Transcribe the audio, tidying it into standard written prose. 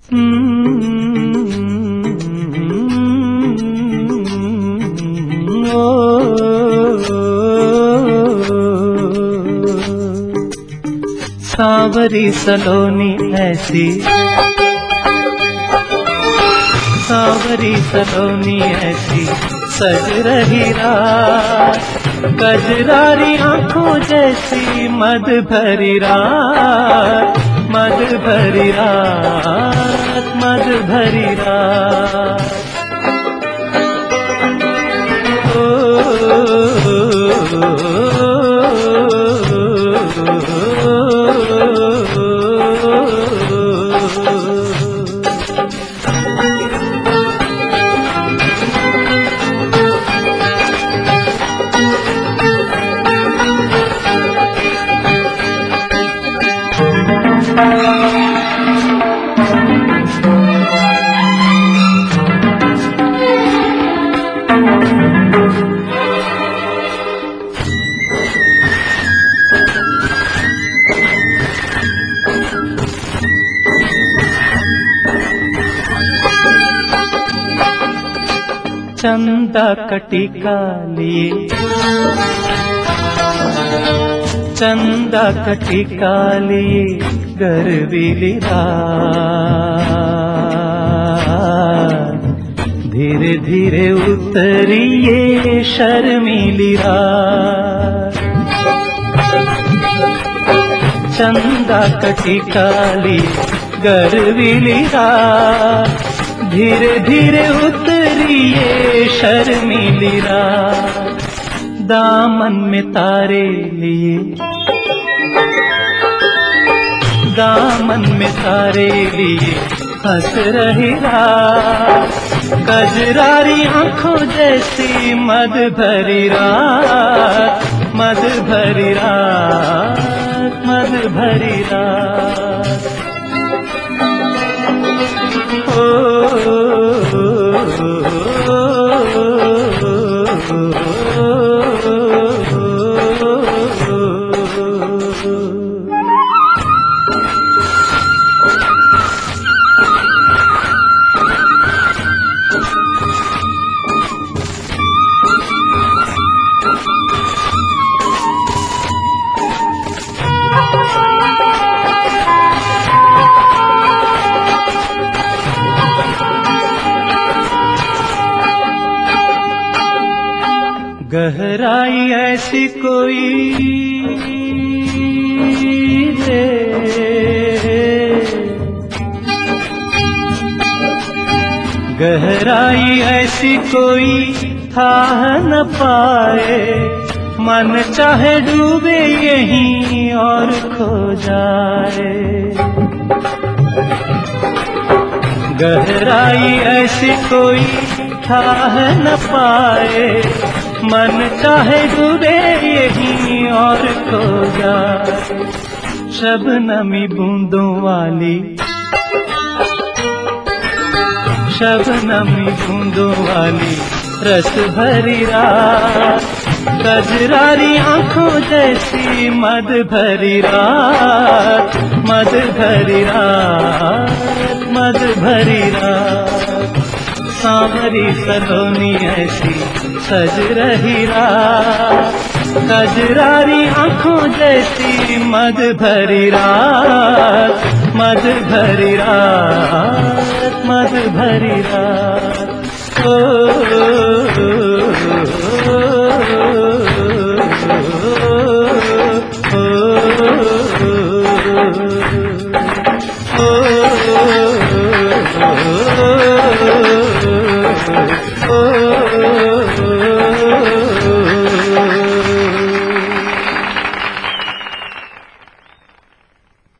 सांवरी सलोनी ऐसी, सांवरी सलोनी ऐसी सज रही रात, कजरारी आंखों जैसी मद भरी रात, मद भरी रात, मद भरी रात। ओ, चंदा कटिका लिए, चंदा कटिका लिए गरबीली रात, धीरे धीरे उतरी ये शर्मीली रात। चंदा कटिका लिए गरबीली रात, धीरे धीरे उतरी ये शर्मीली रात। दामन में तारे लिए, दामन में तारे लिए हंस रही रात, कजरारी आंखों जैसी मद भरी रात, मद भरी रात, मद भरी रात। ओ, गहराई ऐसी कोई दे, गहराई ऐसी कोई था न पाए, मन चाहे डूबे यहीं और खो जाए। गहराई ऐसी कोई था न पाए, मन चाहे डूबे यहीं और खो जाए। शबनमी बूंदों वाली, शबनमी बूंदों वाली रस भरी रात, कजरारी आंखों जैसी मद भरी रात, मद भरी रात, मद भरी रात। सांवरी सलोनी ऐसी सज रही रात, कजरारी आंखों जैसी मद भरी रात, मद भरी रात, मद भरी रात। ओ, oh